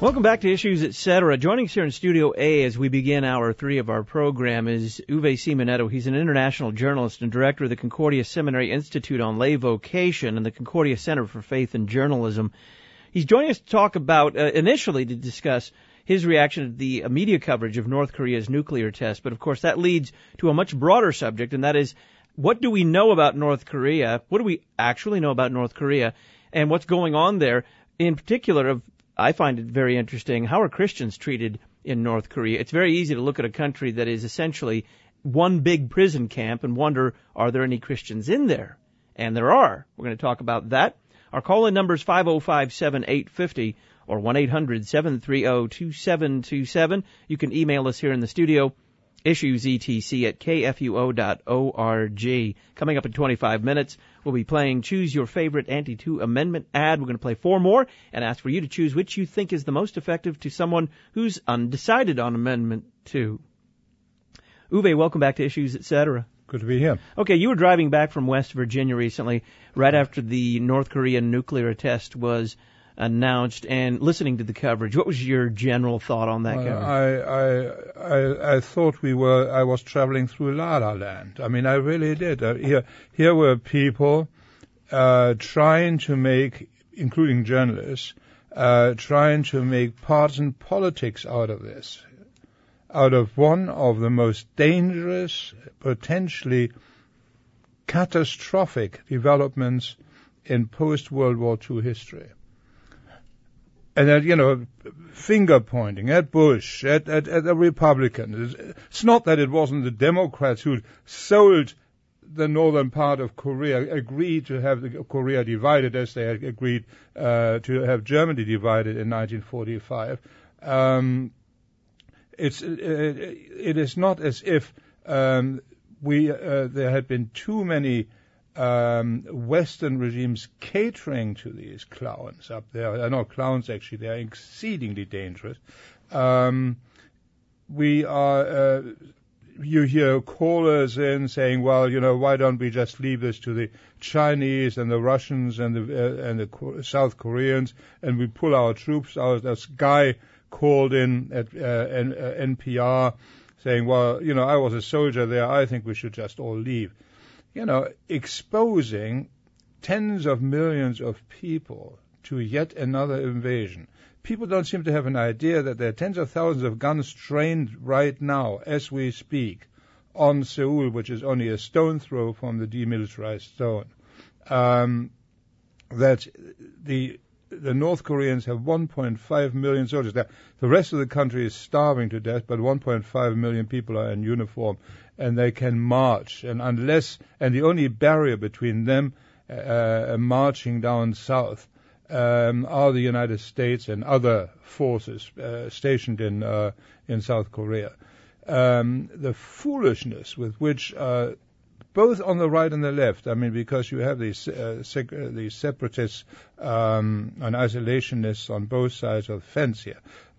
Welcome back to Issues Etc. Joining us here in Studio A as we begin hour 3 of our program is Uwe Simonetto. He's an international journalist and director of the Concordia Seminary Institute on Lay Vocation and the Concordia Center for Faith and Journalism. He's joining us to talk about, initially to discuss his reaction to the media coverage of North Korea's nuclear test. But of course that leads to a much broader subject, and that is, what do we know about North Korea? What do we actually know about North Korea and what's going on there? In particular, I find it very interesting, how are Christians treated in North Korea? It's very easy to look at a country that is essentially one big prison camp and wonder, are there any Christians in there? And there are. We're going to talk about that. Our call-in number is 505-7850 or 1-800-730-2727. You can email us here in the studio, issuesetc@kfuo.org. Coming up in 25 minutes, we'll be playing Choose Your Favorite Anti-2 Amendment ad. We're going to play 4 more and ask for you to choose which you think is the most effective to someone who's undecided on Amendment 2. Uwe, welcome back to Issues Etc. Good to be here. Okay, you were driving back from West Virginia recently, right after the North Korean nuclear test was announced, and listening to the coverage. What was your general thought on that coverage? I thought I was traveling through La La Land. I mean, I really did. Here were people trying to make, including journalists, trying to make partisan politics out of this, out of one of the most dangerous, potentially catastrophic developments in post-World War II history. And that, finger pointing at Bush, at the Republicans. It's not that it wasn't the Democrats who sold the northern part of Korea, agreed to have Korea divided as they had agreed to have Germany divided in 1945. It is not as if there had been too many Western regimes catering to these clowns up there. They're not clowns, actually. They're exceedingly dangerous. You hear callers in saying, well, why don't we just leave this to the Chinese and the Russians and the South Koreans, and we pull our troops out. This guy called in at NPR saying, well, I was a soldier there. I think we should just all leave. Exposing tens of millions of people to yet another invasion. People don't seem to have an idea that there are tens of thousands of guns trained right now, as we speak, on Seoul, which is only a stone throw from the demilitarized zone. That the North Koreans have 1.5 million soldiers. The rest of the country is starving to death, but 1.5 million people are in uniform, and they can march. And the only barrier between them marching down south are the United States and other forces stationed in South Korea. The foolishness with which both on the right and the left, I mean, because you have these separatists and isolationists on both sides of the fence here.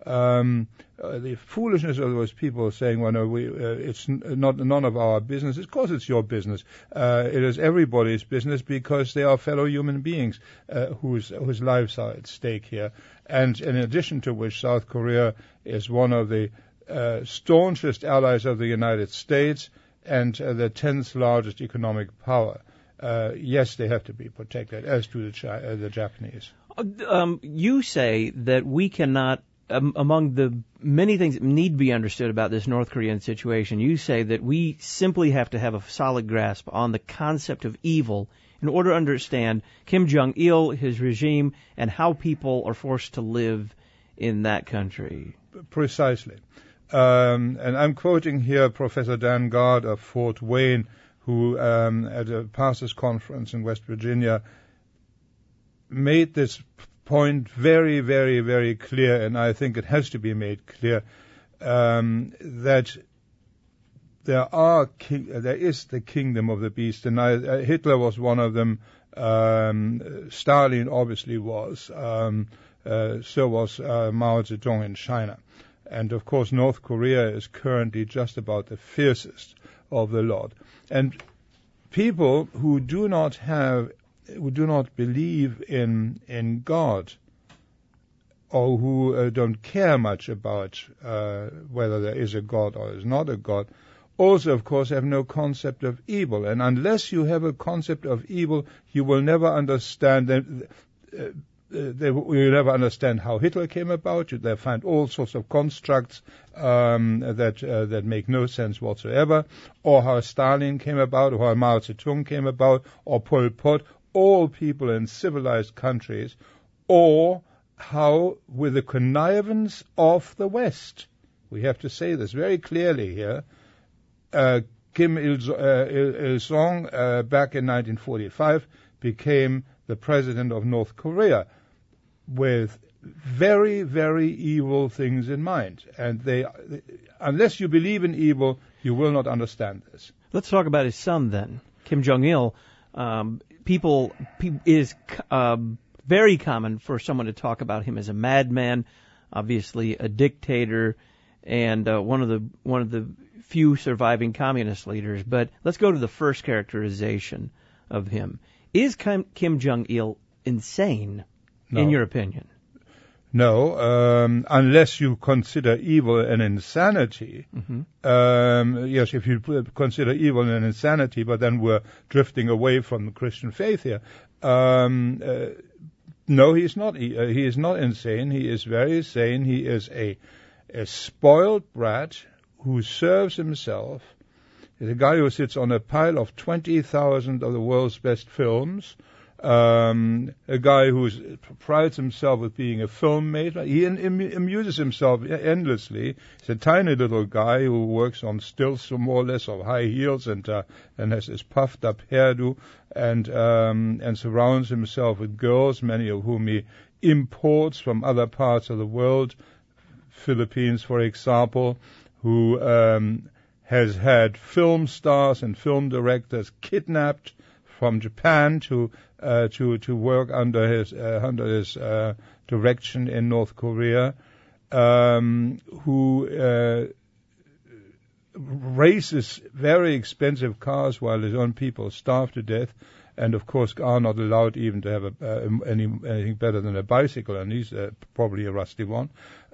The foolishness of those people saying, well, no, it's none of our business. Of course it's your business. It is everybody's business, because they are fellow human beings whose lives are at stake here. And in addition to which, South Korea is one of the staunchest allies of the United States and the 10th largest economic power. Yes, they have to be protected, as do the Japanese. You say that we cannot, among the many things that need to be understood about this North Korean situation, you say that we simply have to have a solid grasp on the concept of evil in order to understand Kim Jong-il, his regime, and how people are forced to live in that country. Precisely. And I'm quoting here Professor Dan Gard of Fort Wayne, who at a pastors' conference in West Virginia made this point very, very, very clear, and I think it has to be made clear, that there is the kingdom of the beast, and Hitler was one of them. Stalin obviously was. So was Mao Zedong in China. And of course, North Korea is currently just about the fiercest of the lot. And people who do not believe in God or who don't care much about whether there is a God or is not a God, also, of course, have no concept of evil. And unless you have a concept of evil, you will never understand they will never understand how Hitler came about. They find all sorts of constructs that make no sense whatsoever, or how Stalin came about, or how Mao Zedong came about, or Pol Pot, all people in civilized countries, or how, with the connivance of the West, we have to say this very clearly here, Kim Il-sung back in 1945 became the president of North Korea with very, very evil things in mind. And unless you believe in evil, you will not understand this. Let's talk about his son then, Kim Jong-il. Is very common for someone to talk about him as a madman, obviously a dictator, and one of the few surviving communist leaders. But let's go to the first characterization of him. Is Kim Jong-il insane, in your opinion? No, unless you consider evil an insanity. Mm-hmm. Yes, if you consider evil an insanity, but then we're drifting away from the Christian faith here. No, he's not. He is not insane. He is very sane. He is a spoiled brat who serves himself. He's a guy who sits on a pile of 20,000 of the world's best films. A guy who prides himself with being a filmmaker. He amuses himself endlessly. He's a tiny little guy who works on stilts, more or less, of high heels, and has this puffed up hairdo, and surrounds himself with girls, many of whom he imports from other parts of the world. Philippines, for example, who has had film stars and film directors kidnapped from Japan to work under his direction in North Korea, who races very expensive cars while his own people starve to death, and of course are not allowed even to have anything better than a bicycle, and he's probably a rusty one.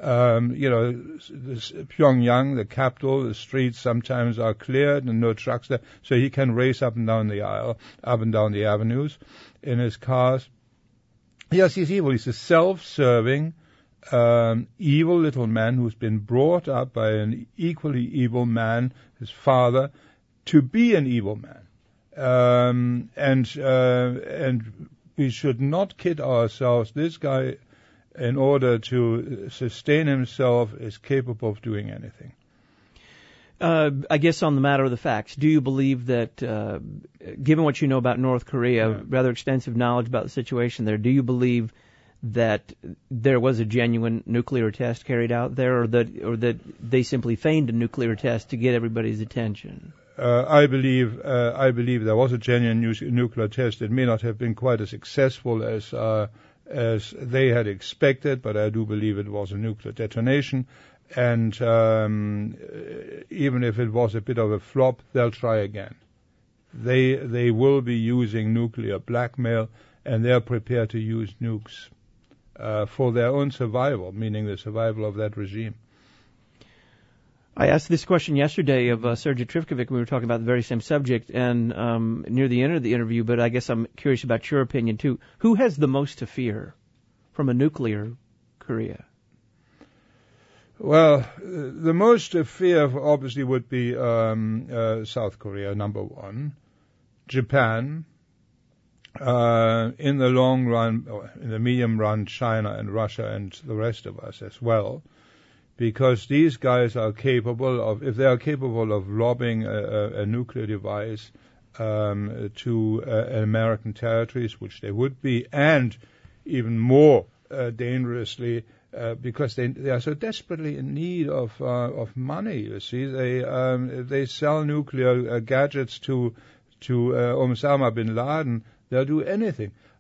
Pyongyang, the capital, the streets sometimes are cleared and no trucks there, so he can race up and down the avenues in his cars. Yes, he's evil. He's a self-serving, evil little man who's been brought up by an equally evil man, his father, to be an evil man. And we should not kid ourselves. This guy, in order to sustain himself, is capable of doing anything. I guess on the matter of the facts, do you believe that, given what you know about North Korea, rather extensive knowledge about the situation there, do you believe that there was a genuine nuclear test carried out there, or that they simply feigned a nuclear test to get everybody's attention? I believe there was a genuine nuclear test. It may not have been quite as successful as they had expected, but I do believe it was a nuclear detonation. And even if it was a bit of a flop, they'll try again. They will be using nuclear blackmail, and they're prepared to use nukes for their own survival, meaning the survival of that regime. I asked this question yesterday of Sergei Trifkovic. We were talking about the very same subject, and near the end of the interview, but I guess I'm curious about your opinion, too. Who has the most to fear from a nuclear Korea? Well, the most to fear, obviously, would be South Korea, number one. Japan. In the long run, or in the medium run, China and Russia and the rest of us as well. Because these guys are capable of, if they are capable of lobbing a nuclear device to American territories, which they would be, and even more dangerously, because they are so desperately in need of money. You see, they sell nuclear gadgets to Osama bin Laden. They'll do anything.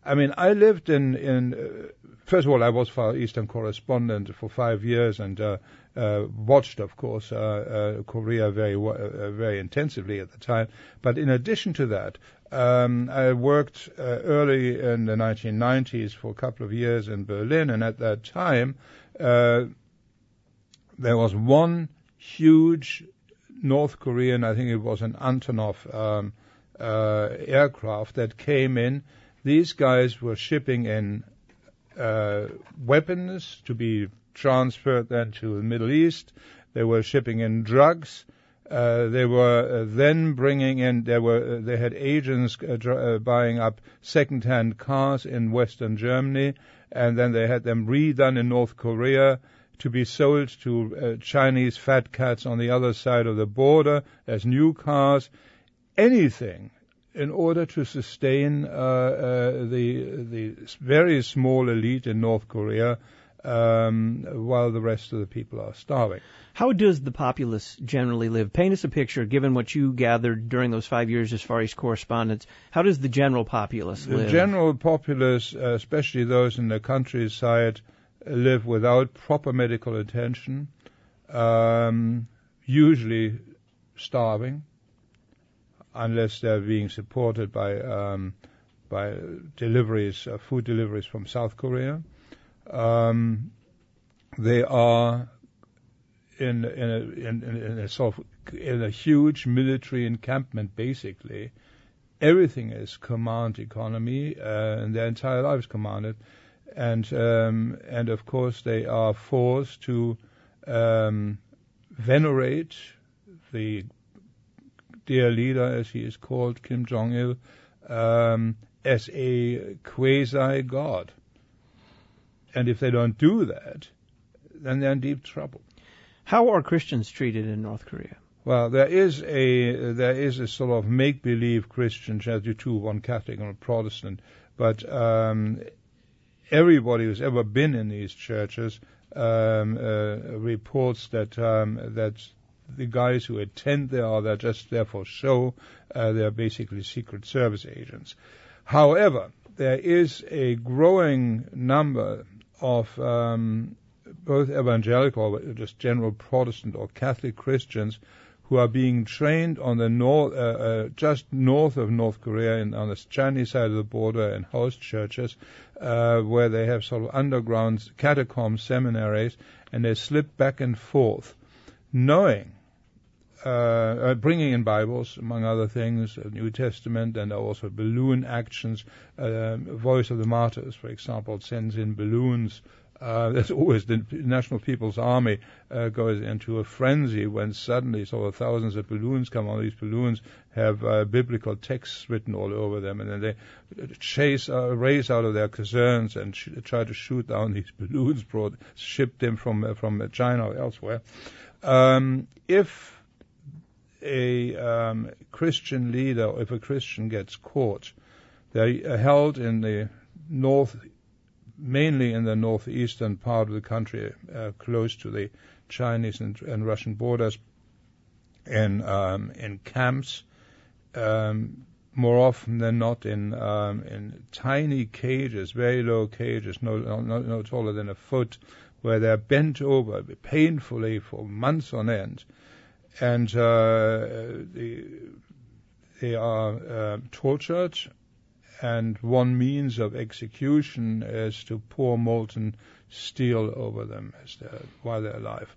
I mean, I lived first of all, I was Far Eastern correspondent for 5 years and watched, of course, Korea very intensively at the time. But in addition to that, I worked early in the 1990s for a couple of years in Berlin, and at that time, there was one huge North Korean, I think it was an Antonov aircraft that came in. These guys were shipping in weapons to be transferred then to the Middle East. They were shipping in drugs. They were then bringing in. They had agents buying up second-hand cars in Western Germany, and then they had them redone in North Korea to be sold to Chinese fat cats on the other side of the border as new cars. Anything in order to sustain the very small elite in North Korea while the rest of the people are starving. How does the populace generally live? Paint us a picture, given what you gathered during those 5 years as Far East correspondents. How does the general populace live? The general populace, especially those in the countryside, live without proper medical attention, usually starving, unless they're being supported by deliveries, food deliveries from South Korea. They are in a huge military encampment. Basically, everything is command economy, and their entire life is commanded. And of course they are forced to venerate the dear leader, as he is called, Kim Jong-il, as a quasi-god. And if they don't do that, then they're in deep trouble. How are Christians treated in North Korea? Well, there is a sort of make-believe Christian church, too, one Catholic and a Protestant, but everybody who's ever been in these churches reports that the guys who attend there they're just there for show. They're basically Secret Service agents. However, there is a growing number of both evangelical, just general Protestant or Catholic Christians who are being trained on the just north of North Korea on the Chinese side of the border in house churches, where they have sort of underground catacomb seminaries, and they slip back and forth, knowing, bringing in Bibles, among other things, the New Testament, and also balloon actions. Voice of the Martyrs, for example, sends in balloons. There's always the National People's Army goes into a frenzy when suddenly sort of thousands of balloons come on. These balloons have biblical texts written all over them, and then they race out of their caserns and try to shoot down these balloons, shipped them from China or elsewhere. If a Christian leader, or if a Christian gets caught, they're held in the mainly in the northeastern part of the country, close to the Chinese and Russian borders, in camps, more often than not in tiny cages, very low cages, no taller than a foot, where they're bent over painfully for months on end, and they are tortured. And one means of execution is to pour molten steel over them while they're alive.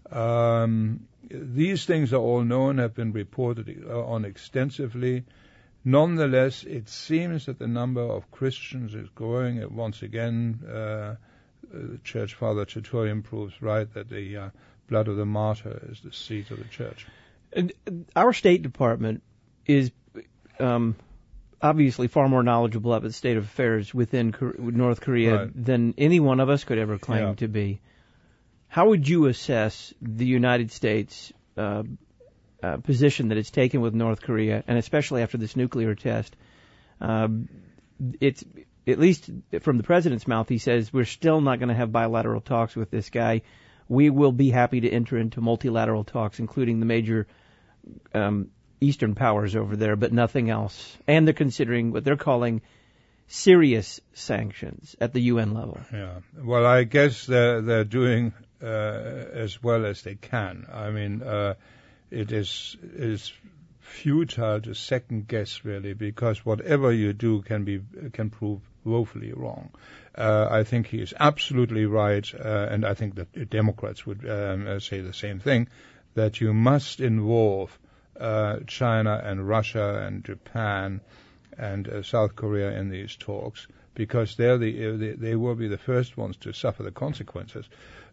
These things are all known, have been reported on extensively. Nonetheless, it seems that the number of Christians is growing. Once again, Church Father Tertullian proves right that the blood of the martyr is the seat of the church. And our State Department is obviously far more knowledgeable about the state of affairs within North Korea than any one of us could ever claim to be. How would you assess the United States position that it's taken with North Korea, and especially after this nuclear test? It's, at least from the president's mouth, he says, we're still not going to have bilateral talks with this guy. We will be happy to enter into multilateral talks, including the major Eastern powers over there, but nothing else. And they're considering what they're calling serious sanctions at the UN level? Yeah. Well, I guess they're doing as well as they can. I mean, it is futile to second guess really, because whatever you do can prove woefully wrong. I think he is absolutely right, and I think that the Democrats would say the same thing, that you must involve China and Russia and Japan and South Korea in these talks, because they will be the first ones to suffer the consequences.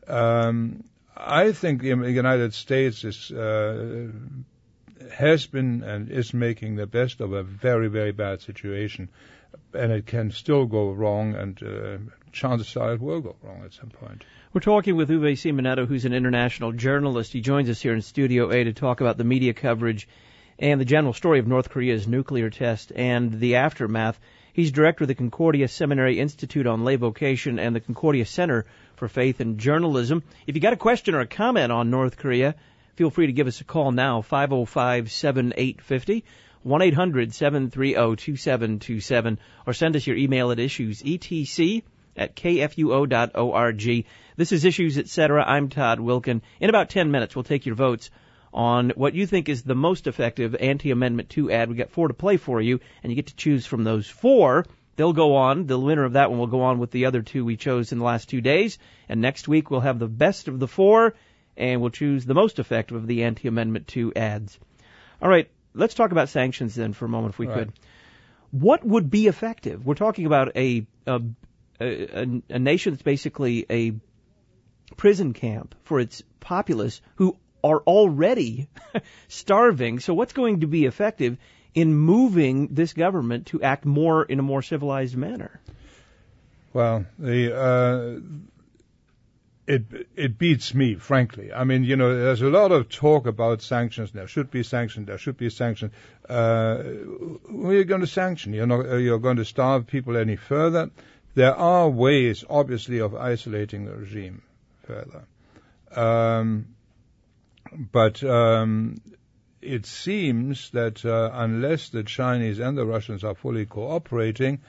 I think the United States has been and is making the best of a very, very bad situation, and it can still go wrong, and chances are it will go wrong at some point. We're talking with Uwe Simonetto, who's an international journalist. He joins us here in Studio A to talk about the media coverage and the general story of North Korea's nuclear test and the aftermath. He's director of the Concordia Seminary Institute on Lay Vocation and the Concordia Center for Faith and Journalism. If you got a question or a comment on North Korea, feel free to give us a call now, 505-7850, 1-800-730-2727, or send us your email at issuesetc@kfuo.org. This is Issues Etc. I'm Todd Wilkin. In about 10 minutes, we'll take your votes on what you think is the most effective anti-Amendment 2 ad. We've got 4 to play for you, and you get to choose from those 4. They'll go on. The winner of that one will go on with the other 2 we chose in the last 2 days. And next week, we'll have the best of the 4, and we'll choose the most effective of the anti-Amendment 2 ads. All right, let's talk about sanctions then for a moment, if we could. What would be effective? We're talking about a nation that's basically a prison camp for its populace who are already starving. So what's going to be effective in moving this government to act more in a more civilized manner? Well, it beats me, frankly. I mean, there's a lot of talk about sanctions. There should be sanctions. There should be sanctions. Who are you going to sanction? You're going to starve people any further? There are ways, obviously, of isolating the regime further. But it seems that unless the Chinese and the Russians are fully cooperating,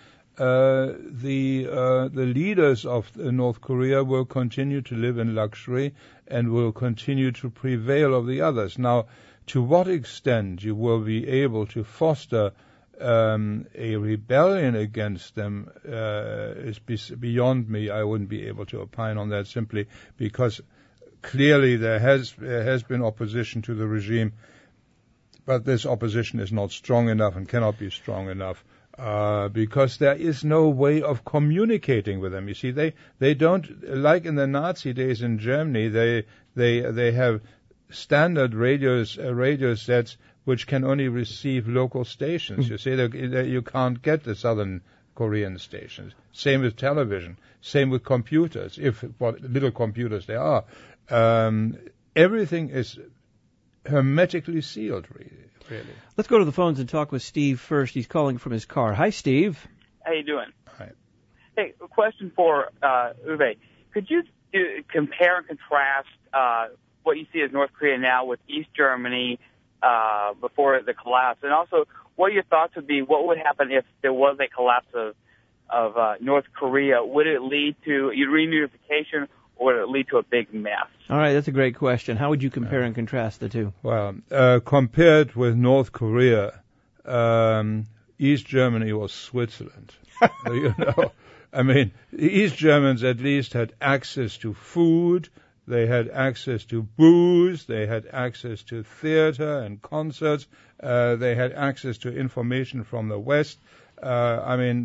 the leaders of North Korea will continue to live in luxury and will continue to prevail over the others. Now, to what extent you will be able to foster a rebellion against them is beyond me. I wouldn't be able to opine on that, simply because clearly there has been opposition to the regime, but this opposition is not strong enough and cannot be strong enough because there is no way of communicating with them. You see, they don't, like in the Nazi days in Germany, they have standard radio sets which can only receive local stations. You see, you can't get the southern Korean stations. Same with television. Same with computers, what little computers there are. Everything is hermetically sealed, really. Let's go to the phones and talk with Steve first. He's calling from his car. Hi, Steve. How you doing? Hi. Hey, a question for Uwe. Could you compare and contrast what you see as North Korea now with East Germany before the collapse? And also, what your thoughts would be, what would happen if there was a collapse of North Korea? Would it lead to reunification, or would it lead to a big mess? All right, that's a great question. How would you compare and contrast the two? Well, compared with North Korea, East Germany was Switzerland. I mean, the East Germans at least had access to food, they had access to booze, they had access to theater and concerts, they had access to information from the West. I mean,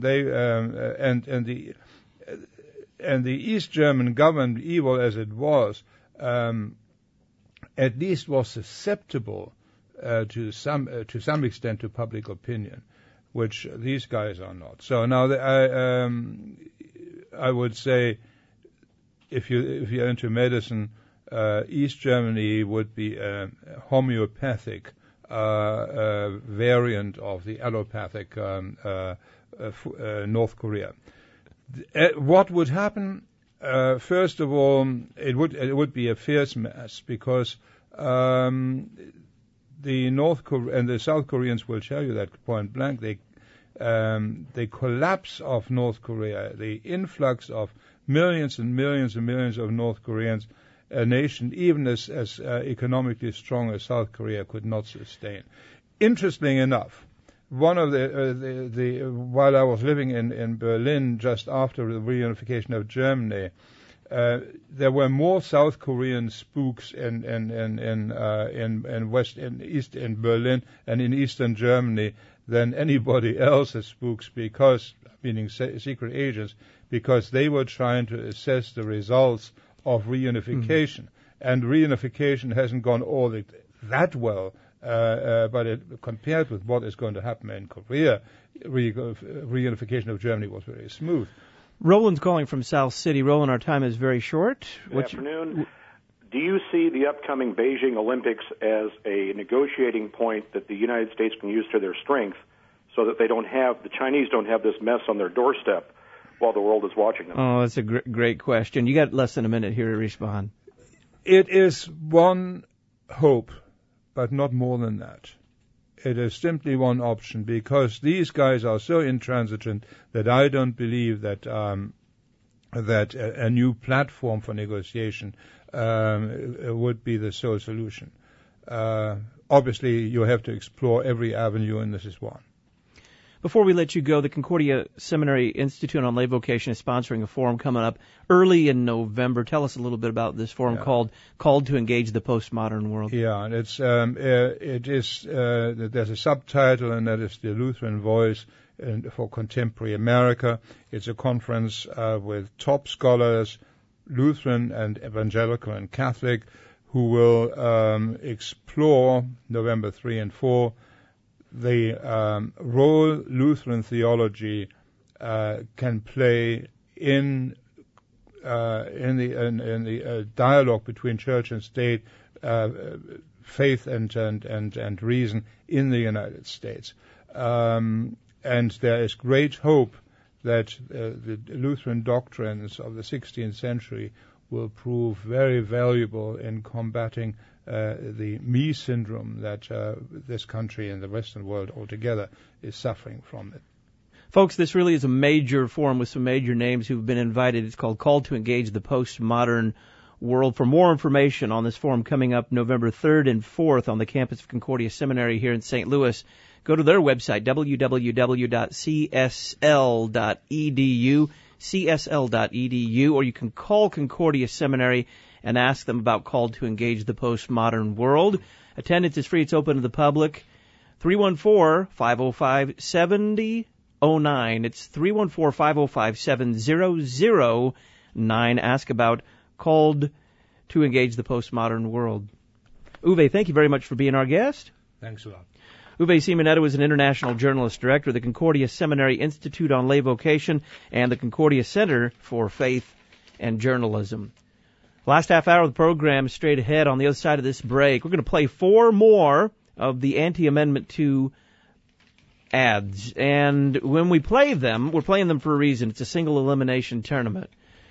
and the East German government, evil as it was, at least was susceptible to some extent to public opinion, which these guys are not. So now I would say, if you're into medicine, East Germany would be a homeopathic variant of the allopathic North Korea. What would happen? First of all, it would be a fierce mess, because the North Korea and the South Koreans will tell you that point blank. the collapse of North Korea, the influx of millions and millions and millions of North Koreans, a nation even as economically strong as South Korea could not sustain. Interesting enough, one of while I was living in Berlin just after the reunification of Germany, there were more South Korean spooks in Berlin and in Eastern Germany than anybody else's spooks, because, meaning secret agents, because they were trying to assess the results of reunification. And reunification hasn't gone all that well, but compared with what is going to happen in Korea, reunification of Germany was very smooth. Roland's calling from South City. Roland, our time is very short. Good afternoon. Do you see the upcoming Beijing Olympics as a negotiating point that the United States can use to their strength so that the Chinese don't have this mess on their doorstep while the world is watching them? Oh, that's a great question. You got less than a minute here to respond. It is one hope, but not more than that. It is simply one option, because these guys are so intransigent that I don't believe that a new platform for negotiation would be the sole solution. Obviously, you have to explore every avenue, and this is one. Before we let you go, the Concordia Seminary Institute on Lay Vocation is sponsoring a forum coming up early in November. Tell us a little bit about this forum called to Engage the Postmodern World. Yeah, and there's a subtitle, and that is The Lutheran Voice for Contemporary America. It's a conference with top scholars, Lutheran and Evangelical and Catholic, who will explore November 3 and 4 the role Lutheran theology can play in the dialogue between church and state, faith and reason in the United States. And there is great hope that the Lutheran doctrines of the 16th century will prove very valuable in combating the me syndrome that this country and the Western world altogether is suffering from it. Folks, this really is a major forum with some major names who've been invited. It's called to Engage the Postmodern World. For more information on this forum coming up November 3rd and 4th on the campus of Concordia Seminary here in St. Louis, go to their website, www.csl.edu, or you can call Concordia Seminary and ask them about Called to Engage the Postmodern World. Attendance is free. It's open to the public. 314-505-7009. It's 314-505-7009. Ask about Called to Engage the Postmodern World. Uwe, thank you very much for being our guest. Thanks a lot. Uwe Simonetto is an international journalist, director of the Concordia Seminary Institute on Lay Vocation and the Concordia Center for Faith and Journalism. Last half hour of the program is straight ahead. On the other side of this break, we're going to play 4 more of the Anti-Amendment 2 ads. And when we play them, we're playing them for a reason. It's a single elimination tournament.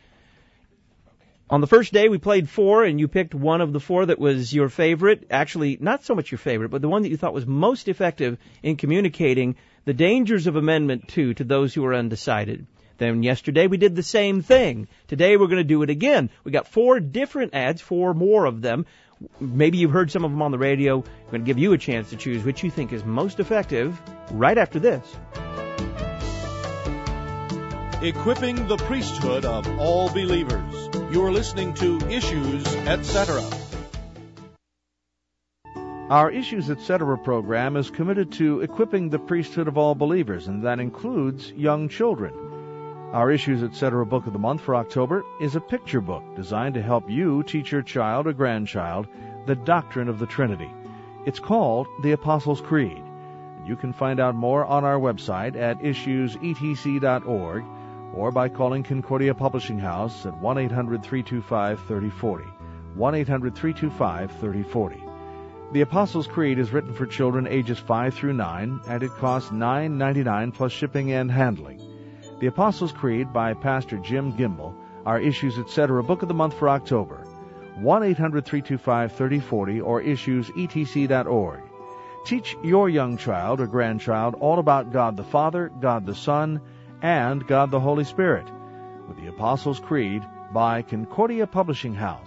On the first day, we played 4, and you picked one of the 4 that was your favorite. Actually, not so much your favorite, but the one that you thought was most effective in communicating the dangers of Amendment 2 to those who are undecided. Then yesterday we did the same thing. Today we're going to do it again. We got 4 different ads, 4 more of them. Maybe you've heard some of them on the radio. I'm going to give you a chance to choose which you think is most effective right after this. Equipping the priesthood of all believers. You're listening to Issues, Etc. Our Issues, Etc. program is committed to equipping the priesthood of all believers, and that includes young children. Our Issues, Etc. book of the month for October is a picture book designed to help you teach your child or grandchild the doctrine of the Trinity. It's called The Apostles' Creed. You can find out more on our website at issuesetc.org or by calling Concordia Publishing House at 1-800-325-3040, 1-800-325-3040. The Apostles' Creed is written for children ages 5 through 9, and it costs $9.99 plus shipping and handling. The Apostles' Creed by Pastor Jim Gimbel, our Issues, Etc. book of the month for October. 1-800-325-3040 or issuesetc.org. Teach your young child or grandchild all about God the Father, God the Son, and God the Holy Spirit with the Apostles' Creed by Concordia Publishing House,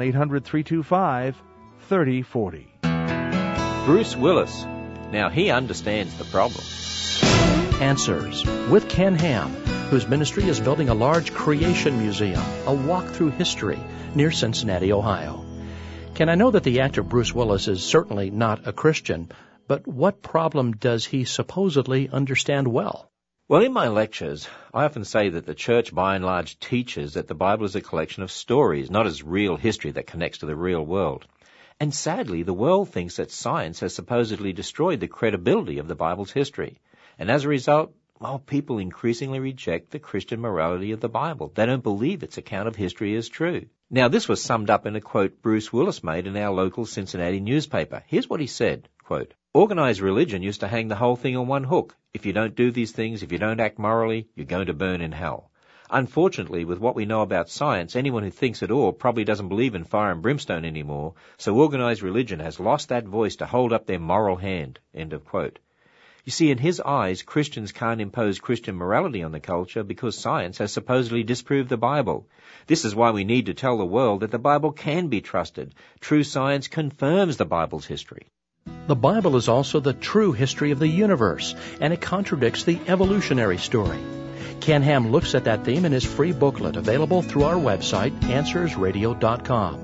1-800-325-3040. Bruce Willis. Now he understands the problem. Answers with Ken Ham, whose ministry is building a large creation museum, a walk through history near Cincinnati, Ohio. Ken, I know that the actor Bruce Willis is certainly not a Christian, but what problem does he supposedly understand well? Well, in my lectures, I often say that the church by and large teaches that the Bible is a collection of stories, not as real history that connects to the real world. And sadly, the world thinks that science has supposedly destroyed the credibility of the Bible's history. And as a result, well, people increasingly reject the Christian morality of the Bible. They don't believe its account of history is true. Now, this was summed up in a quote Bruce Willis made in our local Cincinnati newspaper. Here's what he said, quote, "Organized religion used to hang the whole thing on one hook. If you don't do these things, if you don't act morally, you're going to burn in hell. Unfortunately, with what we know about science, anyone who thinks at all probably doesn't believe in fire and brimstone anymore, so organized religion has lost that voice to hold up their moral hand." End of quote. You see, in his eyes, Christians can't impose Christian morality on the culture because science has supposedly disproved the Bible. This is why we need to tell the world that the Bible can be trusted. True science confirms the Bible's history. The Bible is also the true history of the universe, and it contradicts the evolutionary story. Ken Ham looks at that theme in his free booklet, available through our website, AnswersRadio.com.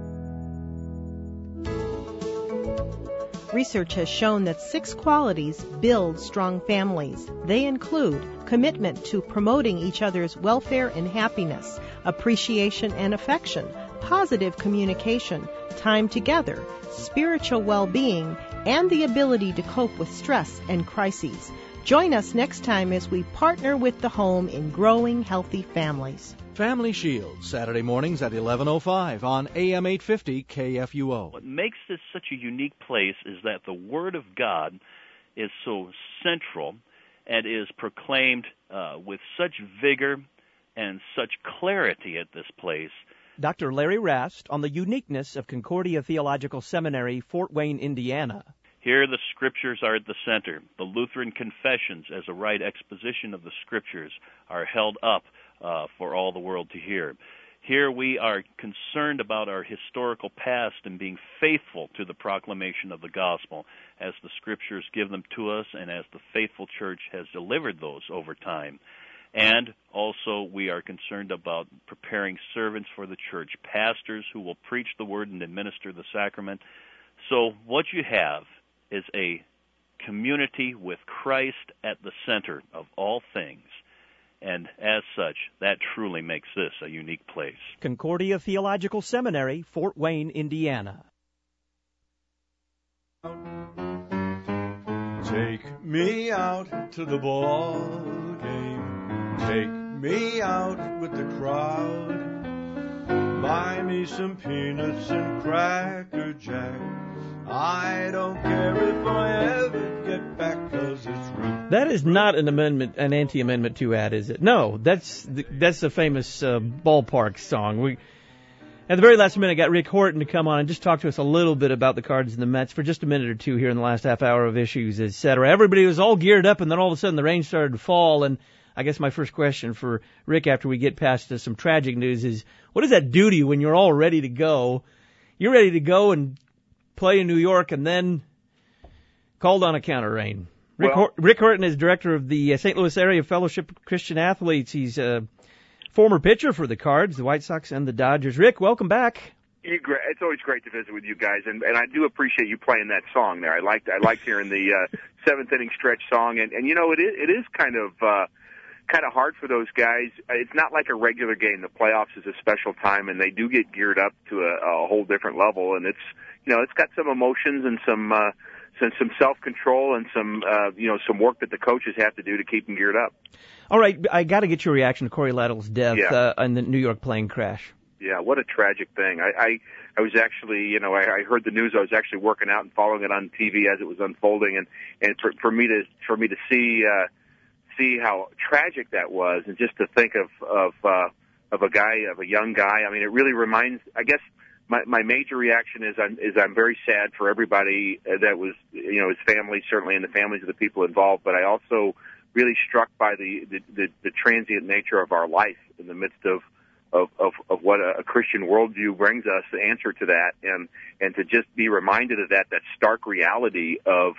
Research has shown that 6 qualities build strong families. They include commitment to promoting each other's welfare and happiness, appreciation and affection, positive communication, time together, spiritual well-being, and the ability to cope with stress and crises. Join us next time as we partner with the home in growing healthy families. Family Shield, Saturday mornings at 11:05 on AM 850 KFUO. What makes this such a unique place is that the Word of God is so central and is proclaimed with such vigor and such clarity at this place. Dr. Larry Rast on the uniqueness of Concordia Theological Seminary, Fort Wayne, Indiana. Here the Scriptures are at the center. The Lutheran confessions, as a right exposition of the Scriptures, are held up for all the world to hear. Here we are concerned about our historical past and being faithful to the proclamation of the gospel as the Scriptures give them to us and as the faithful church has delivered those over time. And also we are concerned about preparing servants for the church, pastors who will preach the word and administer the sacrament. So what you have is a community with Christ at the center of all things. And as such, that truly makes this a unique place. Concordia Theological Seminary, Fort Wayne, Indiana. Take me out to the ball game. Take me out with the crowd. Buy me some peanuts and Cracker Jack. I don't care if I ever get back, 'cause it's root. That is not an anti-amendment 2 ad, is it? No, that's the famous ballpark song. We, at the very last minute, got Rick Horton to come on and just talk to us a little bit about the Cards and the Mets for just a minute or two here in the last half hour of Issues, etc. Everybody was all geared up, and then all of a sudden the rain started to fall, and I guess my first question for Rick after we get past some tragic news is, what does that do to you when you're all ready to go? You're ready to go and play in New York, and then called on account of rain. Rick Horton is director of the St. Louis Area Fellowship of Christian Athletes. He's a former pitcher for the Cards, the White Sox, and the Dodgers. Rick, welcome back. It's always great to visit with you guys, and I do appreciate you playing that song there. I liked hearing the seventh inning stretch song, and you know it is kind of hard for those guys. It's not like a regular game. The playoffs is a special time, and they do get geared up to a whole different level, and it's got some emotions and some self-control and some work that the coaches have to do to keep them geared up. All right, I got to get your reaction to Corey Little's death in the New York plane crash. Yeah, what a tragic thing. I was actually, I heard the news. I was actually working out and following it on TV as it was unfolding, and for me to see how tragic that was, and just to think of a young guy. I mean, it really reminds, I guess, my major reaction is I'm very sad for everybody that was, his family, certainly, and the families of the people involved. But I also really struck by the transient nature of our life in the midst of what a Christian worldview brings us, the answer to that, and to just be reminded of that stark reality of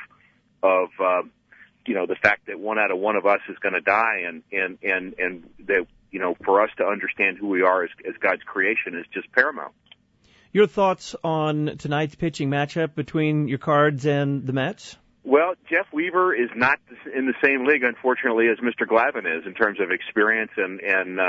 the fact that one out of one of us is going to die, and that, for us to understand who we are as God's creation is just paramount. Your thoughts on tonight's pitching matchup between your Cards and the Mets? Well, Jeff Weaver is not in the same league, unfortunately, as Mr. Glavine is in terms of experience and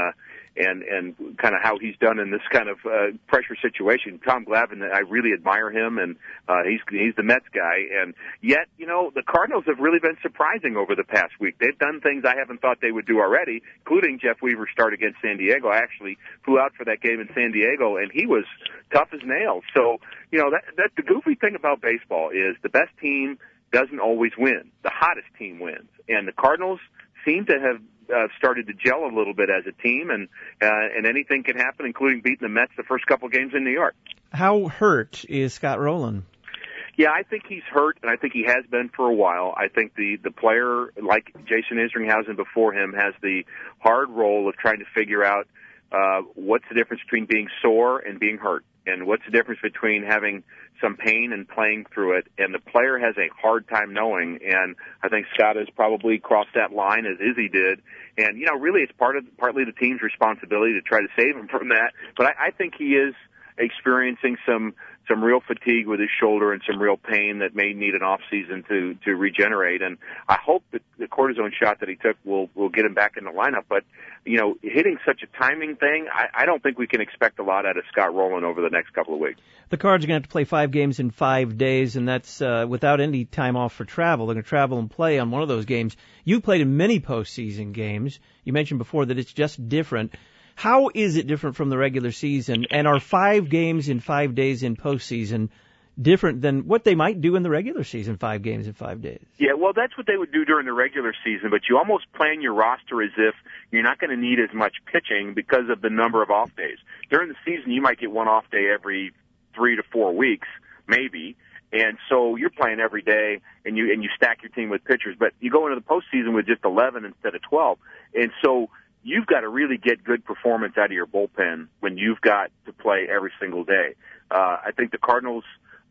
kind of how he's done in this kind of pressure situation. Tom Glavine, I really admire him, and he's the Mets guy. And yet, the Cardinals have really been surprising over the past week. They've done things I haven't thought they would do already, including Jeff Weaver's start against San Diego. I actually flew out for that game in San Diego, and he was tough as nails. So, that's the goofy thing about baseball is the best team doesn't always win. The hottest team wins. And the Cardinals seem to have started to gel a little bit as a team, and anything can happen, including beating the Mets the first couple games in New York. How hurt is Scott Rowland? Yeah, I think he's hurt, and I think he has been for a while. I think the player, like Jason Isringhausen before him, has the hard role of trying to figure out what's the difference between being sore and being hurt, and what's the difference between having some pain and playing through it. And the player has a hard time knowing, and I think Scott has probably crossed that line as Izzy did. And, really it's partly the team's responsibility to try to save him from that. But I think he is experiencing some real fatigue with his shoulder and some real pain that may need an off season to regenerate. And I hope that the cortisone shot that he took will get him back in the lineup. But, hitting such a timing thing, I don't think we can expect a lot out of Scott Rowland over the next couple of weeks. The Cards are going to have to play 5 games in 5 days, and that's without any time off for travel. They're going to travel and play on one of those games. You played in many postseason games. You mentioned before that it's just different. How is it different from the regular season? And are 5 games in 5 days in postseason different than what they might do in the regular season, 5 games in 5 days? Yeah, well, that's what they would do during the regular season, but you almost plan your roster as if you're not going to need as much pitching because of the number of off days. During the season, you might get one off day every 3 to 4 weeks, maybe, and so you're playing every day, and you stack your team with pitchers, but you go into the postseason with just 11 instead of 12, and so you've got to really get good performance out of your bullpen when you've got to play every single day. I think the Cardinals,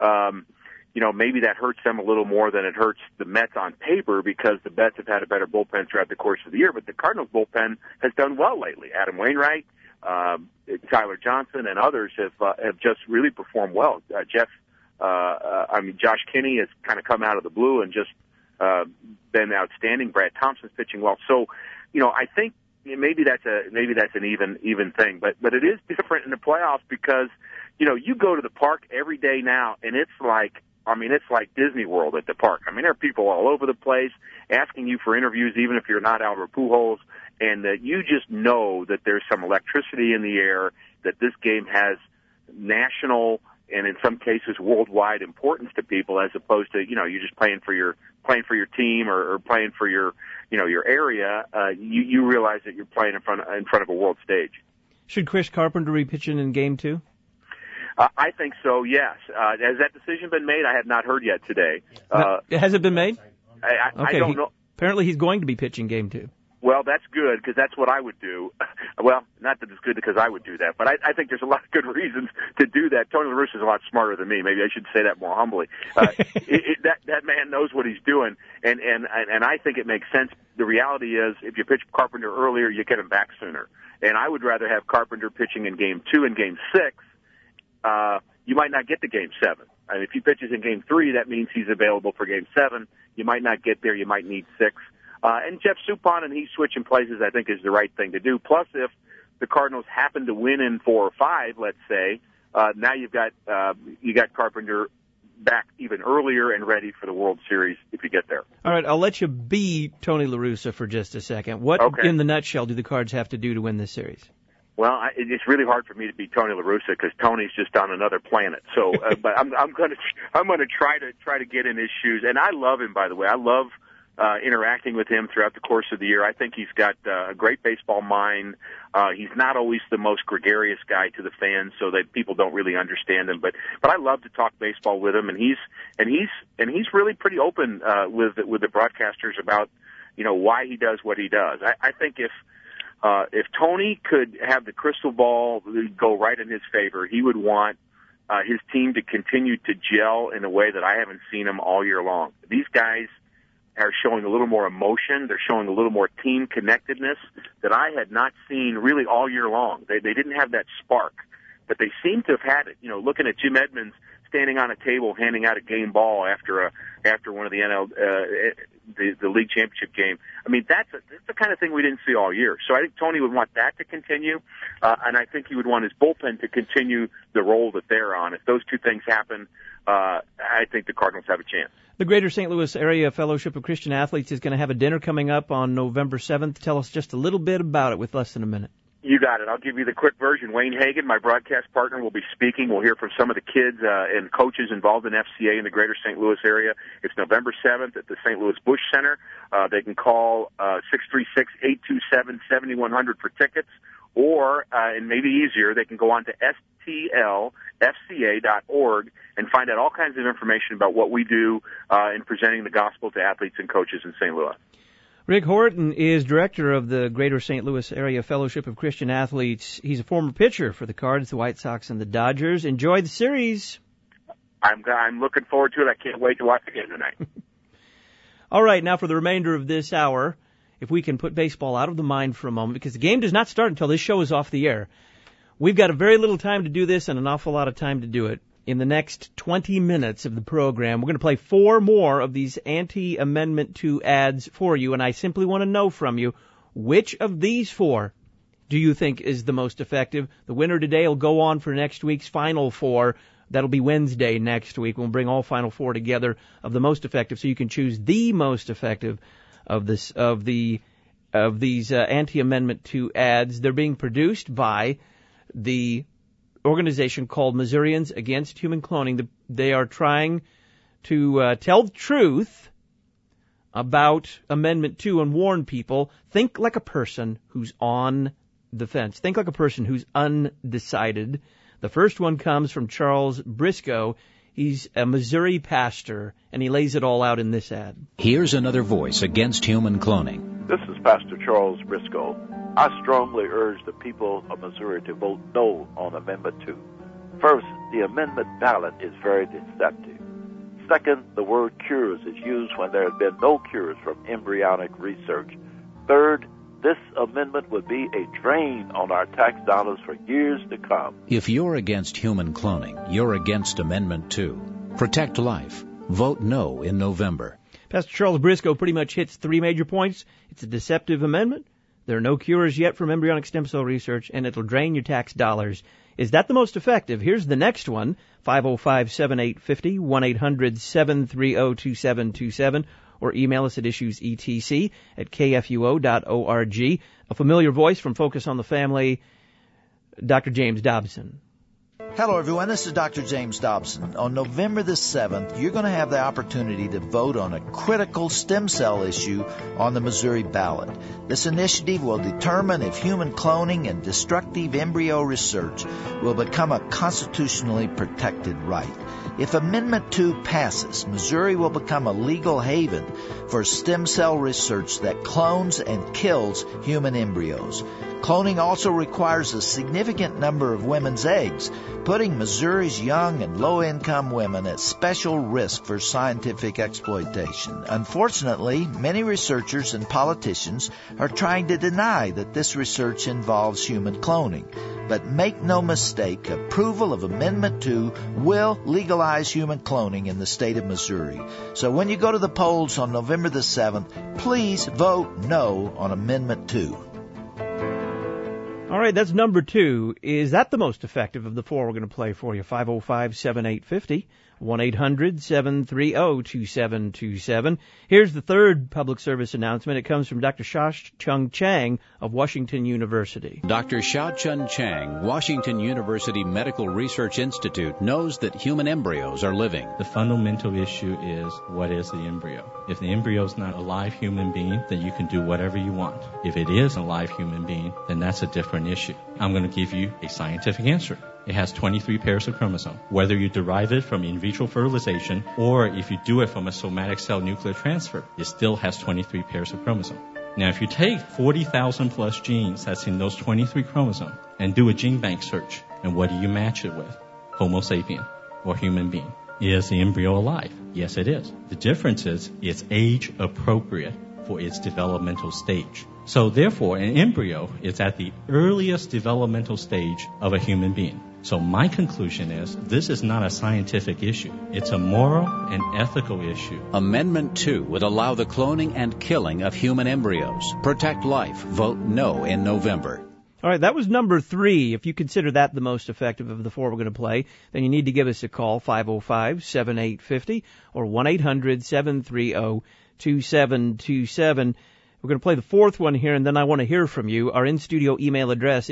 maybe that hurts them a little more than it hurts the Mets on paper because the Mets have had a better bullpen throughout the course of the year, but the Cardinals bullpen has done well lately. Adam Wainwright, Tyler Johnson, and others have just really performed well. Josh Kinney has kind of come out of the blue and just been outstanding. Brad Thompson's pitching well. So, I think maybe that's an even thing, but it is different in the playoffs because you go to the park every day now, and it's like Disney World at the park. There are people all over the place asking you for interviews, even if you're not Albert Pujols, and that you just know that there's some electricity in the air, that this game has national and in some cases worldwide importance to people, as opposed to you're just playing for your team or playing for your area. You realize that you're playing in front of a world stage. Should Chris Carpenter be pitching in Game 2? I think so, yes. Has that decision been made? I have not heard yet today. Has it been made? I don't know. Apparently he's going to be pitching Game 2. Well, that's good, because that's what I would do. Well, not that it's good because I would do that, but I think there's a lot of good reasons to do that. Tony La Russa is a lot smarter than me. Maybe I should say that more humbly. That man knows what he's doing, and I think it makes sense. The reality is, if you pitch Carpenter earlier, you get him back sooner. And I would rather have Carpenter pitching in Game 2 and Game 6. You might not get to Game 7. If he pitches in Game 3, that means he's available for Game 7. You might not get there. You might need 6. And Jeff Suppan and he switching places, I think, is the right thing to do. Plus, if the Cardinals happen to win in 4 or 5, let's say, now you got Carpenter back even earlier and ready for the World Series if you get there. All right, I'll let you be Tony La Russa for just a second. What, in the nutshell, do the Cards have to do to win this series? Well, it's really hard for me to be Tony La Russa because Tony's just on another planet. So, but I'm going to try to get in his shoes. And I love him, by the way. I love interacting with him throughout the course of the year. I think he's got a great baseball mind. He's not always the most gregarious guy to the fans, so that people don't really understand him. But I love to talk baseball with him, and he's really pretty open with the broadcasters about why he does what he does. I think if Tony could have the crystal ball go right in his favor, he would want his team to continue to gel in a way that I haven't seen them all year long. These guys are showing a little more emotion. They're showing a little more team connectedness that I had not seen really all year long. They didn't have that spark, but they seem to have had it. Looking at Jim Edmonds standing on a table handing out a game ball after one of the the league championship game. I mean, that's the kind of thing we didn't see all year. So I think Tony would want that to continue, and I think he would want his bullpen to continue the role that they're on. If those two things happen, I think the Cardinals have a chance. The Greater St. Louis Area Fellowship of Christian Athletes is going to have a dinner coming up on November 7th. Tell us just a little bit about it with less than a minute. You got it. I'll give you the quick version. Wayne Hagan, my broadcast partner, will be speaking. We'll hear from some of the kids and coaches involved in FCA in the Greater St. Louis area. It's November 7th at the St. Louis Bush Center. They can call 636-827-7100 for tickets, or, and maybe easier, they can go on to stlfca.org and find out all kinds of information about what we do in presenting the gospel to athletes and coaches in St. Louis. Rick Horton is director of the Greater St. Louis Area Fellowship of Christian Athletes. He's a former pitcher for the Cards, the White Sox, and the Dodgers. Enjoy the series. I'm looking forward to it. I can't wait to watch the game tonight. All right, now for the remainder of this hour, if we can put baseball out of the mind for a moment, because the game does not start until this show is off the air. We've got a very little time to do this and an awful lot of time to do it. In the next 20 minutes of the program, we're going to play 4 more of these anti-Amendment 2 ads for you, and I simply want to know from you, which of these 4 do you think is the most effective? The winner today will go on for next week's Final 4. That'll be Wednesday next week. We'll bring all Final 4 together of the most effective, so you can choose the most effective of these anti-Amendment 2 ads. They're being produced by the organization called Missourians Against Human Cloning. They are trying to tell the truth about Amendment 2 and warn people. Think like a person who's on the fence. Think like a person who's undecided. The first one comes from Charles Briscoe. He's a Missouri pastor, and he lays it all out in this ad. Here's another voice against human cloning. This is Pastor Charles Briscoe. I strongly urge the people of Missouri to vote no on Amendment 2. First, the amendment ballot is very deceptive. Second, the word cures is used when there have been no cures from embryonic research. Third, this amendment would be a drain on our tax dollars for years to come. If you're against human cloning, you're against Amendment 2. Protect life. Vote no in November. Pastor Charles Briscoe pretty much hits 3 major points. It's a deceptive amendment. There are no cures yet from embryonic stem cell research, and it'll drain your tax dollars. Is that the most effective? Here's the next one, 505-7850, 1-800-730-2727, or email us at issuesetc@kfuo.org. A familiar voice from Focus on the Family, Dr. James Dobson. Hello, everyone. This is Dr. James Dobson. On November the 7th, you're going to have the opportunity to vote on a critical stem cell issue on the Missouri ballot. This initiative will determine if human cloning and destructive embryo research will become a constitutionally protected right. If Amendment 2 passes, Missouri will become a legal haven for stem cell research that clones and kills human embryos. Cloning also requires a significant number of women's eggs, putting Missouri's young and low-income women at special risk for scientific exploitation. Unfortunately, many researchers and politicians are trying to deny that this research involves human cloning. But make no mistake, approval of Amendment 2 will legalize human cloning in the state of Missouri. So when you go to the polls on November the 7th, please vote no on Amendment 2. All right, that's number 2. Is that the most effective of the 4 we're going to play for you? 505-7850, 1-800-730-2727. Here's the third public service announcement. It comes from Dr. Sha-Chung Chang of Washington University. Dr. Sha-Chung Chang, Washington University Medical Research Institute, knows that human embryos are living. The fundamental issue is, what is the embryo? If the embryo is not a live human being, then you can do whatever you want. If it is a live human being, then that's a different issue. I'm going to give you a scientific answer. It has 23 pairs of chromosomes. Whether you derive it from in vitro fertilization or if you do it from a somatic cell nuclear transfer, it still has 23 pairs of chromosomes. Now, if you take 40,000 plus genes that's in those 23 chromosomes and do a gene bank search, and what do you match it with? Homo sapien, or human being. Is the embryo alive? Yes, it is. The difference is it's age appropriate for its developmental stage. So therefore, an embryo is at the earliest developmental stage of a human being. So my conclusion is this is not a scientific issue. It's a moral and ethical issue. Amendment 2 would allow the cloning and killing of human embryos. Protect life. Vote no in November. All right, that was number 3. If you consider that the most effective of the 4 we're going to play, then you need to give us a call, 505-7850 or 1-800-730-2727. We're going to play the 4th one here, and then I want to hear from you. Our in-studio email address,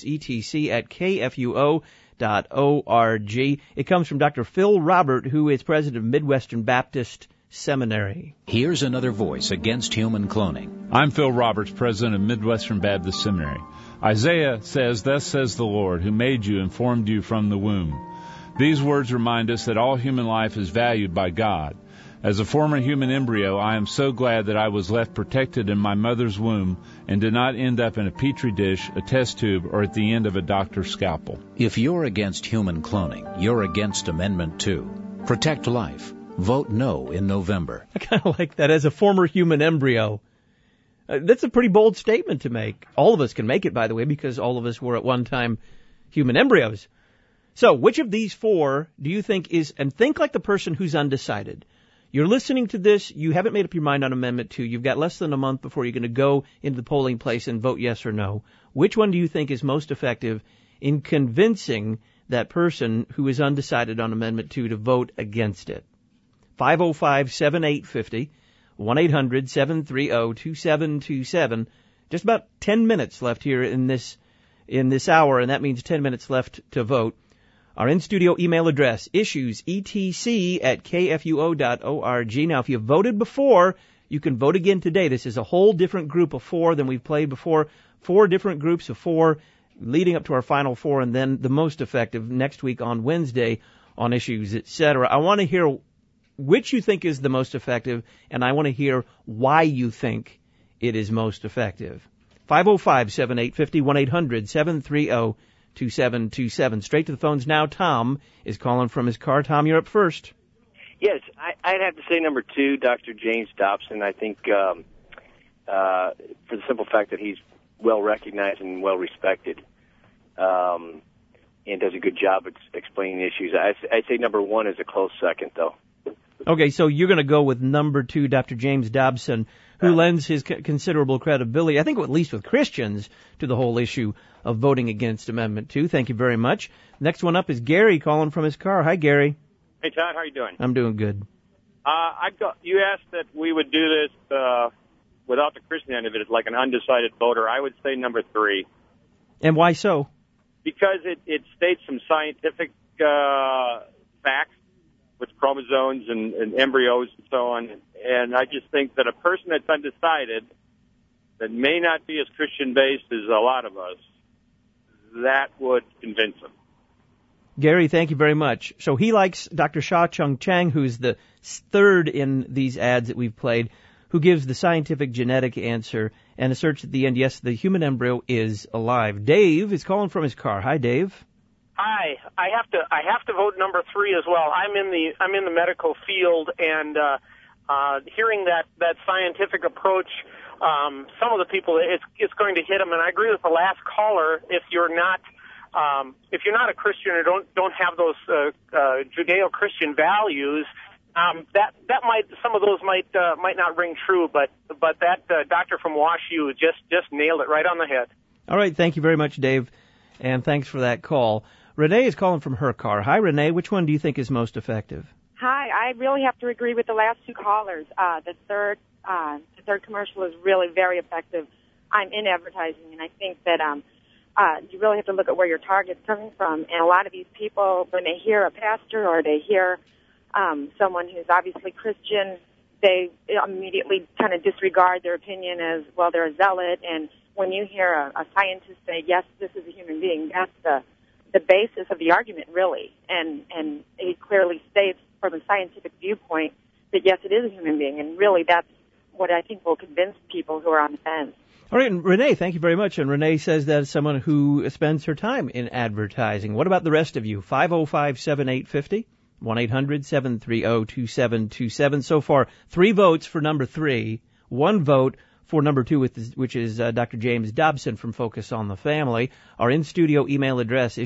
issuesetc@kfuo.org. It comes from Dr. Phil Robert, who is president of Midwestern Baptist Seminary. Here's another voice against human cloning. I'm Phil Roberts, president of Midwestern Baptist Seminary. Isaiah says, "Thus says the Lord, who made you and formed you from the womb." These words remind us that all human life is valued by God. As a former human embryo, I am so glad that I was left protected in my mother's womb and did not end up in a petri dish, a test tube, or at the end of a doctor's scalpel. If you're against human cloning, you're against Amendment 2. Protect life. Vote no in November. I kind of like that. As a former human embryo. That's a pretty bold statement to make. All of us can make it, by the way, because all of us were at one time human embryos. So, which of these 4 do you think is, and think like the person who's undecided. You're listening to this, you haven't made up your mind on Amendment 2, you've got less than a month before you're going to go into the polling place and vote yes or no. Which one do you think is most effective in convincing that person who is undecided on Amendment 2 to vote against it? 505-7850, 1-800-730-2727. Just about 10 minutes left here in this hour, and that means 10 minutes left to vote. Our in-studio email address, issuesetc@kfuo.org. Now, if you voted before, you can vote again today. This is a whole different group of 4 than we've played before. 4 different groups of 4 leading up to our final 4, and then the most effective next week on Wednesday on Issues, etc. I want to hear which you think is the most effective, and I want to hear why you think it is most effective. 505-7850, 1-800-730-2727. Straight to the phones now. Tom is calling from his car. Tom, you're up first. Yes, I'd have to say number 2, Dr. James Dobson. I think for the simple fact that he's well recognized and well respected and does a good job at explaining issues. I'd say number 1 is a close second, though. Okay, so you're going to go with number 2, Dr. James Dobson, who lends his considerable credibility, I think at least with Christians, to the whole issue of voting against Amendment 2. Thank you very much. Next one up is Gary calling from his car. Hi, Gary. Hey, Todd, how are you doing? I'm doing good. You asked that we would do this without the Christian end of it, like an undecided voter. I would say number 3. And why so? Because it states some scientific facts with chromosomes and embryos and so on. And I just think that a person that's undecided, that may not be as Christian-based as a lot of us, that would convince them. Gary, thank you very much. So he likes Dr. Sha-Chung Chang, who's the 3rd in these ads that we've played, who gives the scientific genetic answer and asserts at the end, yes, the human embryo is alive. Dave is calling from his car. Hi, Dave. Hi, I have to vote number 3 as well. I'm in the medical field, and hearing that scientific approach, some of the people it's going to hit them. And I agree with the last caller. If you're not a Christian or don't have those Judeo-Christian values, that might, some of those might not ring true. But that doctor from WashU just nailed it right on the head. All right, thank you very much, Dave, and thanks for that call. Renee is calling from her car. Hi, Renee. Which one do you think is most effective? Hi, I really have to agree with the last two callers. The third commercial is really very effective. I'm in advertising, and I think that you really have to look at where your target's coming from. And a lot of these people, when they hear a pastor or they hear someone who's obviously Christian, they immediately kind of disregard their opinion as, well, they're a zealot. And when you hear a scientist say, yes, this is a human being, that's the basis of the argument, really. And it clearly states from a scientific viewpoint that, yes, it is a human being. And really that's what I think will convince people who are on the fence. All right, and Renee, thank you very much. And Renee says that as someone who spends her time in advertising. What about the rest of you? 505-7850, 1-800-730-2727. So far, 3 votes for number 3, 1 vote for number 2, which is Dr. James Dobson from Focus on the Family. Our in-studio email address,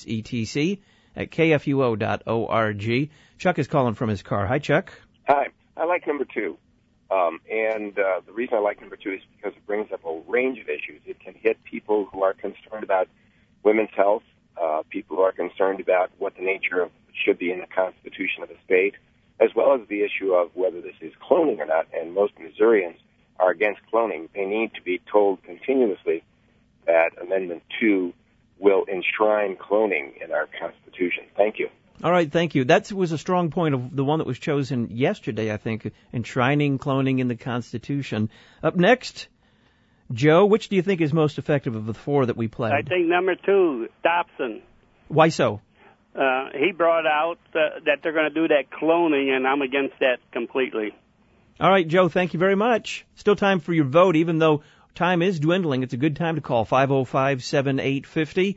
issuesetc@kfuo.org. Chuck is calling from his car. Hi, Chuck. Hi. I like number 2. And the reason I like number 2 is because it brings up a range of issues. It can hit people who are concerned about women's health, people who are concerned about what the nature of should be in the Constitution of the state, as well as the issue of whether this is cloning or not. And most Missourians are against cloning. They need to be told continuously that Amendment 2 will enshrine cloning in our Constitution. Thank you. All right, thank you. That was a strong point of the one that was chosen yesterday, I think, enshrining cloning in the Constitution. Up next, Joe, which do you think is most effective of the 4 that we played? I think number 2, Dobson. Why so? He brought out that they're going to do that cloning, and I'm against that completely. All right, Joe, thank you very much. Still time for your vote, even though time is dwindling. It's a good time to call 505-7850.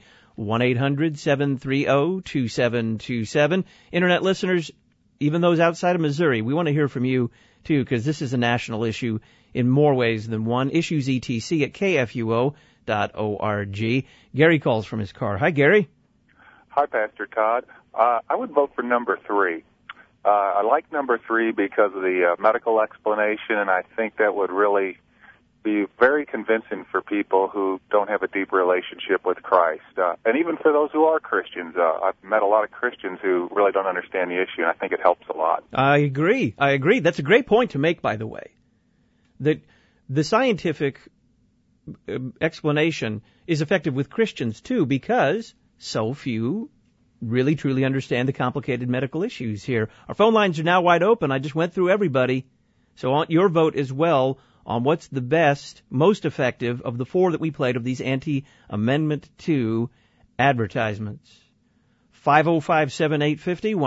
1-800-730-2727. Internet listeners, even those outside of Missouri, we want to hear from you, too, because this is a national issue in more ways than one. Issues etc. at kfuo.org. Gary calls from his car. Hi, Gary. Hi, Pastor Todd. I would vote for number 3. I like number 3 because of the medical explanation, and I think that would really be very convincing for people who don't have a deep relationship with Christ. And even for those who are Christians, I've met a lot of Christians who really don't understand the issue, and I think it helps a lot. I agree. That's a great point to make, by the way. That the scientific explanation is effective with Christians, too, because so few really truly understand the complicated medical issues here. Our phone lines are now wide open. I just went through everybody. So on your vote as well on what's the best, most effective of the 4 that we played of these anti-Amendment 2 advertisements. 505-7850,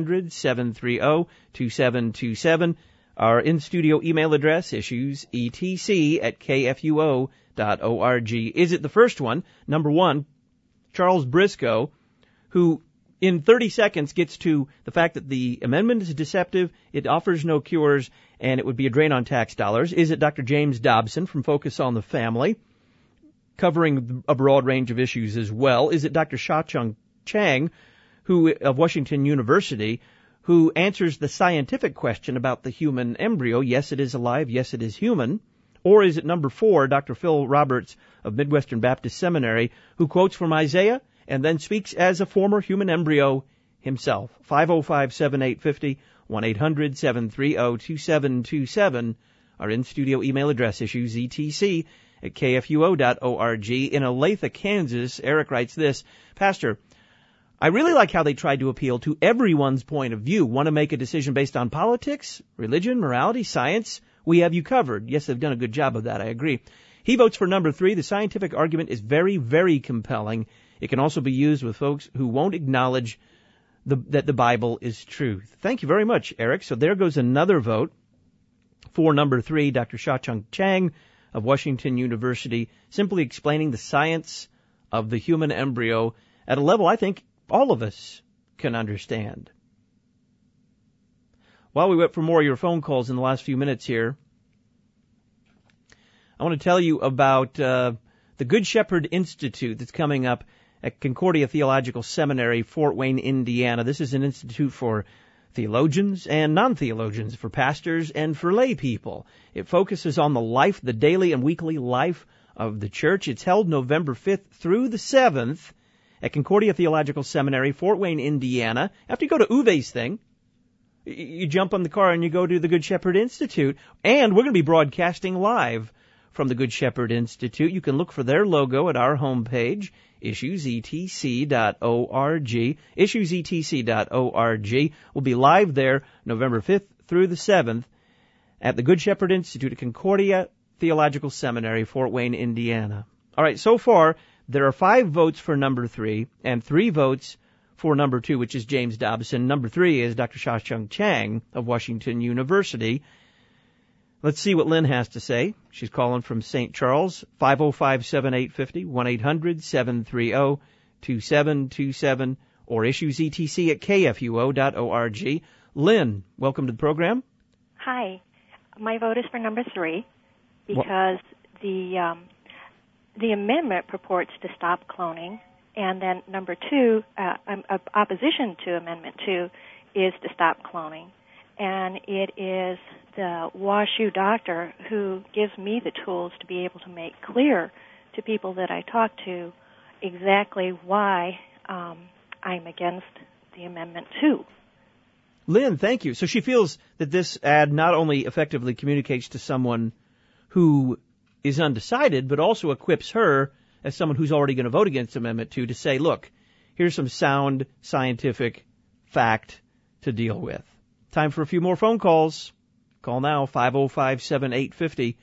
1-800-730-2727. Our in-studio email address, issues etc. at kfuo.org. Is it the first one? Number 1, Charles Briscoe, who in 30 seconds gets to the fact that the amendment is deceptive, it offers no cures, and it would be a drain on tax dollars. Is it Dr. James Dobson from Focus on the Family, covering a broad range of issues as well? Is it Dr. Sha-Chung Chang, of Washington University, who answers the scientific question about the human embryo? Yes, it is alive. Yes, it is human. Or is it number 4, Dr. Phil Roberts of Midwestern Baptist Seminary, who quotes from Isaiah and then speaks as a former human embryo himself? 505-7850, 1-800-730-2727. Our in-studio email address, issues etc. at kfuo.org. In Olathe, Kansas, Eric writes this: Pastor, I really like how they tried to appeal to everyone's point of view. Want to make a decision based on politics, religion, morality, science? We have you covered. Yes, they've done a good job of that. I agree. He votes for number 3. The scientific argument is very, very compelling. It can also be used with folks who won't acknowledge that the Bible is truth. Thank you very much, Eric. So there goes another vote for number 3, Dr. Sha-Chung Chang of Washington University, simply explaining the science of the human embryo at a level I think all of us can understand. While we wait for more of your phone calls in the last few minutes here, I want to tell you about the Good Shepherd Institute that's coming up at Concordia Theological Seminary, Fort Wayne, Indiana. This is an institute for theologians and non-theologians, for pastors and for lay people. It focuses on the life, the daily and weekly life of the church. It's held November 5th through the 7th at Concordia Theological Seminary, Fort Wayne, Indiana. After you go to Uwe's thing, you jump on the car and you go to the Good Shepherd Institute. And we're going to be broadcasting live from the Good Shepherd Institute. You can look for their logo at our homepage, issuesetc.org. Issuesetc.org. We'll be live there November 5th through the 7th at the Good Shepherd Institute at Concordia Theological Seminary, Fort Wayne, Indiana. All right, so far, there are 5 votes for number 3 and 3 votes for number 2, which is James Dobson. Number 3 is Dr. Sha-Chung Chang of Washington University. Let's see what Lynn has to say. She's calling from St. Charles, 505-7850, 1-800-730-2727, or issuesetc at kfuo.org. Lynn, welcome to the program. Hi. My vote is for number 3 because the amendment purports to stop cloning, and then number 2, opposition to Amendment 2, is to stop cloning. And it is the WashU doctor who gives me the tools to be able to make clear to people that I talk to exactly why I'm against the Amendment 2. Lynn, thank you. So she feels that this ad not only effectively communicates to someone who is undecided, but also equips her as someone who's already going to vote against Amendment 2 to say, look, here's some sound scientific fact to deal with. Time for a few more phone calls. Call now, 505-7850,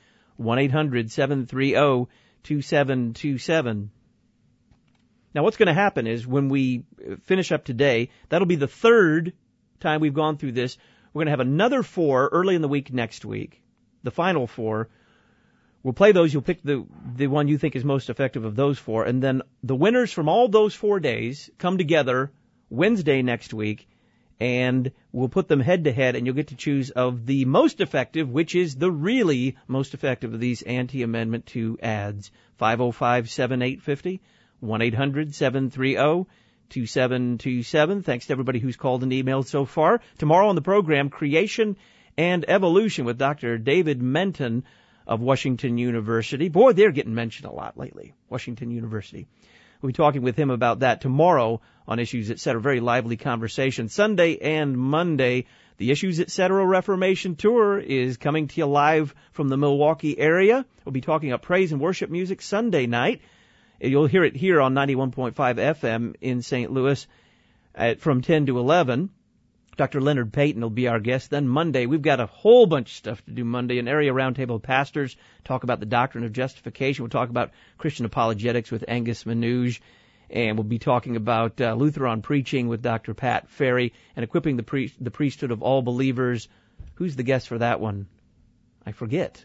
1-800-730-2727. Now, what's going to happen is when we finish up today, that'll be the 3rd time we've gone through this. We're going to have another 4 early in the week next week, the final 4. We'll play those. You'll pick the one you think is most effective of those 4, and then the winners from all those 4 days come together Wednesday next week, and we'll put them head-to-head, and you'll get to choose of the most effective, which is the really most effective of these anti-Amendment 2 ads. 505-7850, 1-800-730-2727. Thanks to everybody who's called and emailed so far. Tomorrow on the program, Creation and Evolution with Dr. David Menton of Washington University. Boy, they're getting mentioned a lot lately, Washington University. We'll be talking with him about that tomorrow on Issues Etc. Very lively conversation. Sunday and Monday, the Issues Etc. Reformation Tour is coming to you live from the Milwaukee area. We'll be talking about praise and worship music Sunday night. You'll hear it here on 91.5 FM in St. Louis from 10 to 11. Dr. Leonard Payton will be our guest. Then Monday, we've got a whole bunch of stuff to do Monday. An area roundtable of pastors talk about the doctrine of justification. We'll talk about Christian apologetics with Angus Manouge. And we'll be talking about Luther on preaching with Dr. Pat Ferry and equipping the priesthood of all believers. Who's the guest for that one? I forget.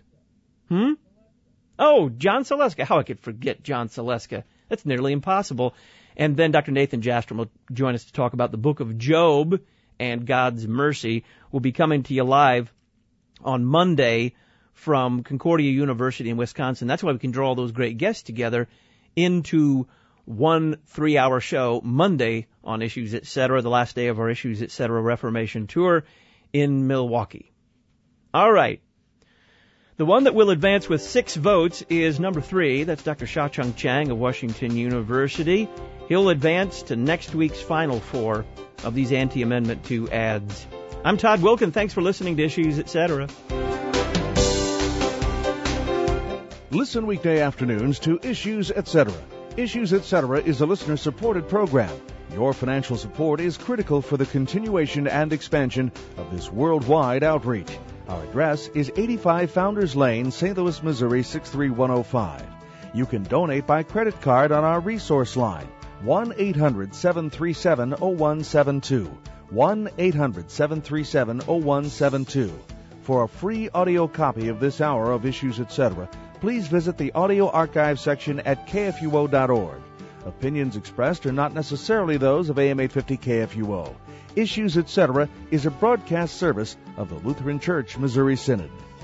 Oh, John Saleska. How I could forget John Saleska. That's nearly impossible. And then Dr. Nathan Jastrom will join us to talk about the book of Job and God's mercy. Will be coming to you live on Monday from Concordia University in Wisconsin. That's why we can draw all those great guests together into one 3-hour show Monday on Issues Etc., the last day of our Issues Etc. Reformation Tour in Milwaukee. All right. The one that will advance with 6 votes is number 3. That's Dr. Sha-Chung Chang of Washington University. He'll advance to next week's final 4 of these anti-Amendment 2 ads. I'm Todd Wilkin. Thanks for listening to Issues Etc. Listen weekday afternoons to Issues Etc. Issues Etc. is a listener-supported program. Your financial support is critical for the continuation and expansion of this worldwide outreach. Our address is 85 Founders Lane, St. Louis, Missouri, 63105. You can donate by credit card on our resource line, 1-800-737-0172, 1-800-737-0172. For a free audio copy of this hour of Issues Etc., please visit the audio archive section at kfuo.org. Opinions expressed are not necessarily those of AM 850 KFUO. Issues Etc. is a broadcast service of the Lutheran Church Missouri Synod.